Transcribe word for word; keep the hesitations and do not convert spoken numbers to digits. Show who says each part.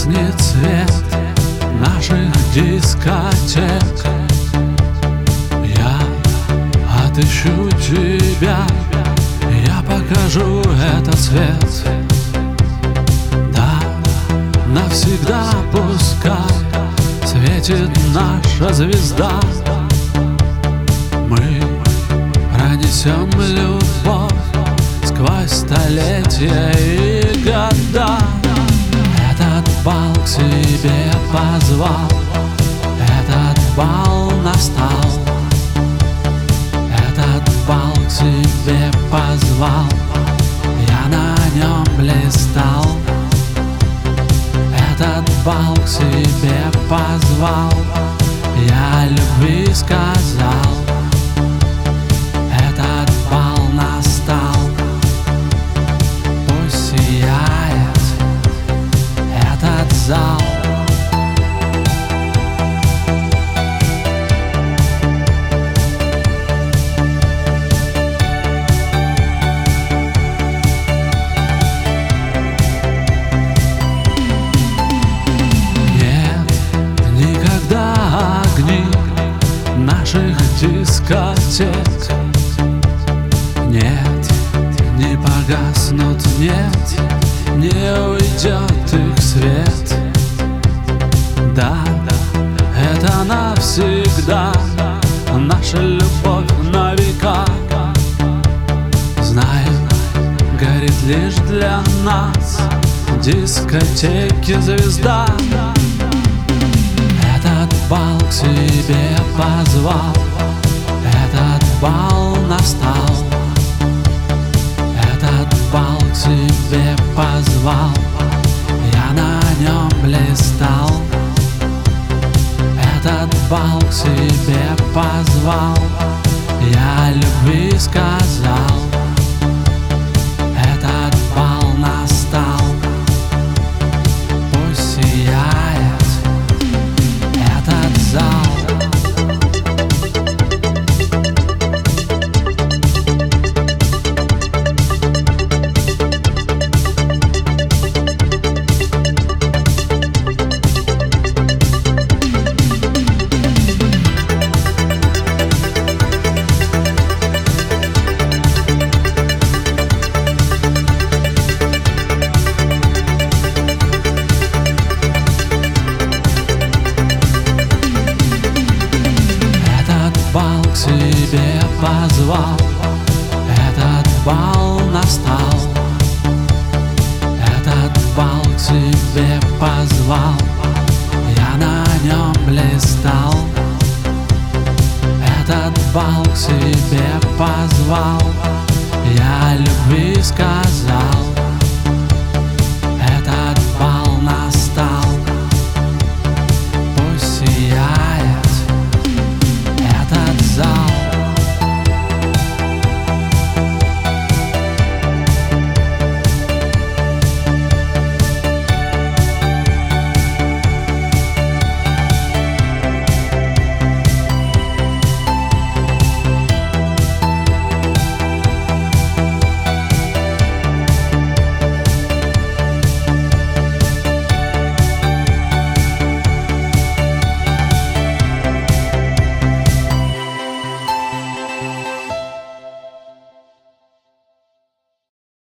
Speaker 1: погаснет свет наших дискотек, я отыщу тебя, я покажу этот свет. Да, навсегда пускай светит наша звезда. Мы пронесем любовь сквозь столетия и года. Этот бал к себе позвал, этот бал настал. Этот бал к себе позвал, я на нем блистал. Этот бал к себе позвал, я любви сказал. Этот бал настал, пусть сияет этот зал. Наших дискотек нет, не погаснут, нет, не уйдет их свет. Да, это навсегда наша любовь на века. Знаю, горит лишь для нас дискотеки звезда. Этот бал к себе позвал, этот бал настал. Этот бал к себе позвал, я на нем блистал. Этот бал к себе позвал, я любви сказал. Этот бал настал, пусть сияет этот зал. Бал к себе позвал, этот бал настал. Этот бал к себе позвал, я на нем блистал. Этот бал к себе